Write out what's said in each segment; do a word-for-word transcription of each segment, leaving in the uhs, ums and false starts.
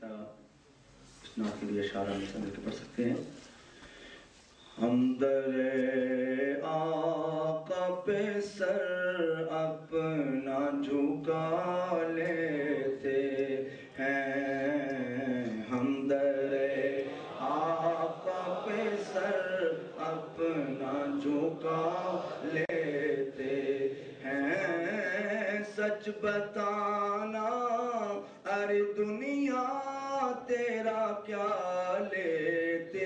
اس نعت کے لیے اشعار ہم سے مل کے پڑھ سکتے ہیں. ہم در آقا پہ سر اپنا جھکا لیتے ہیں. ہم در آقا پہ سر اپنا جھکا لیتے ہیں. سچ بتانا ارے دنیا تیرا کیا لیتے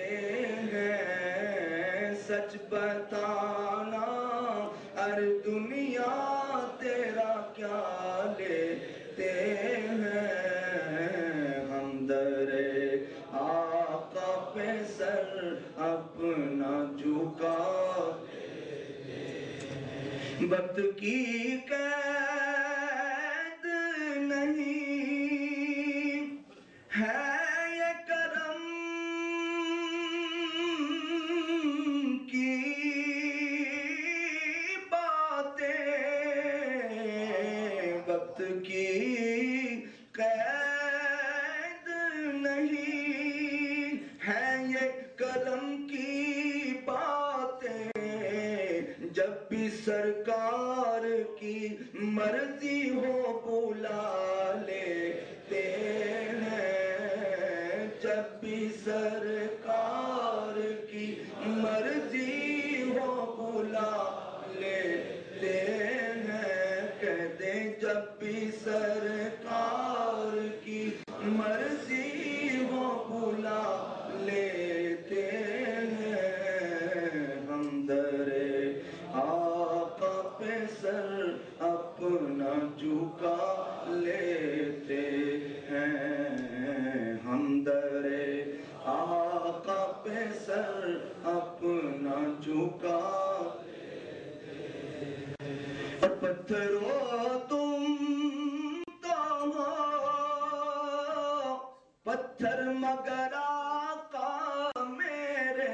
ہیں. سچ بتانا ارے دنیا تیرا کیا لیتے ہیں. ہم در آقا پہ سر اپنا جھکا وقت کی قید نہیں ہے یہ کرم کی باتیں. وقت کی قید نہیں ہے یہ کرم کی باتیں. جب بھی سرکار کی مرضی ہو بلا لیتے ہیں. جب بھی سرکار کی مرضی ہو بلا لیتے ہیں. کہہ دیں جب بھی سرکار کی مرضی ہو بلا لیتے ہیں. ہم در آقا پہ سر اپنا جھکا لیتے ہیں. ہم در آقا پہ سر اپنا جھکا اور پتھروں تم تو ہو پتھر مگر آقا میرے.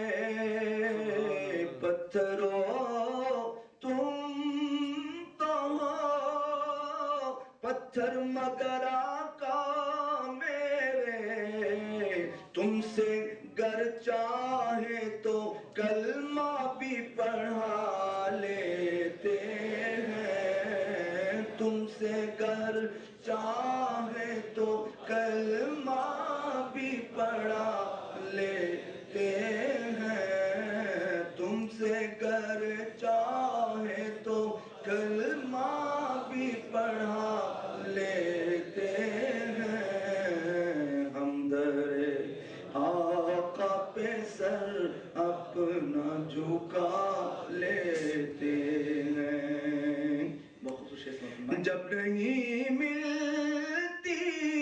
پتھروں تم تو ہو پتھر مگر آقا میرے. تم سے گر چاہے تو کلمہ بھی پڑھا لیتے ہیں. تم سے گر چاہے تو کلمہ بھی پڑھا لیتے ہیں. تم سے گر چاہے تو کلمہ بھی پڑھا لیتے ہیں. ہم در آقا پہ سر اپنا جھکا لیتے ہیں. بہت خوشی ہے. جب نہیں ملتی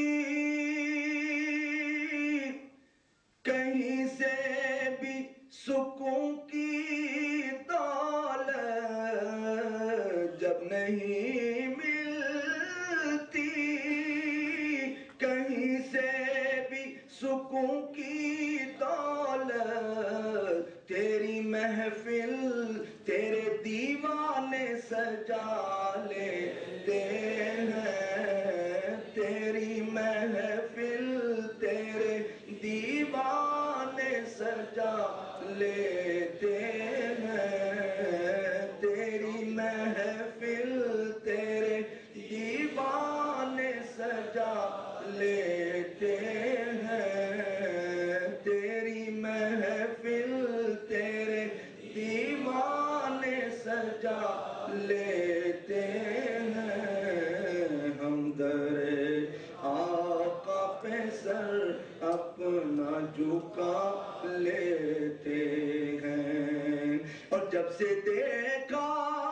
کہیں سے بھی سکون کی دولت. جب نہیں ملتی کہیں سے بھی سکون کی دولت. تیری محفل تیرے دیوانے سجا لیتے ہیں. تیری محفل تیرے دیوانے سجا لیتے ہیں. تیری محفل تیرے دیوانے سجا لیتے ہیں. تیری محفل تیرے دیوانے سجا لیتے ہیں. ہم در آقا پہ سر اپنا جھکا لیتے ہیں. اور جب سے دیکھا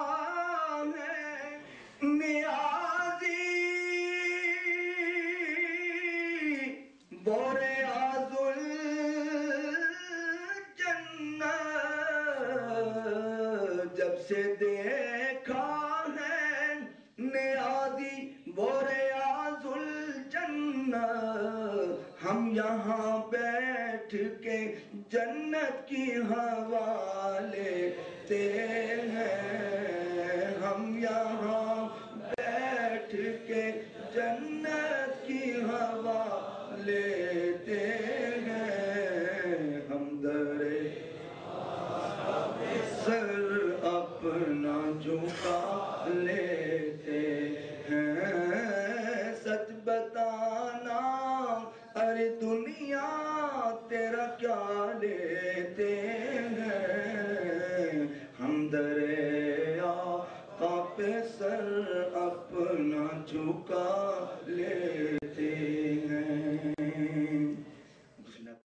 ہے نیازی بورے آزل جنت. جب سے دیکھا ہے نیازی بورے آزل جنت. ہم یہاں بیٹھ کے جنت کی ہوا لیتے ہیں. ہم یہاں بیٹھ کے جنت کی ہوا لیتے ہیں، ہم در سر اپنا جھکا لیتے ہیں۔ سچ بتانا ارے دنیا تیرا کیا لیتے ہیں، ہم در آقا پہ سر اپنا جھکا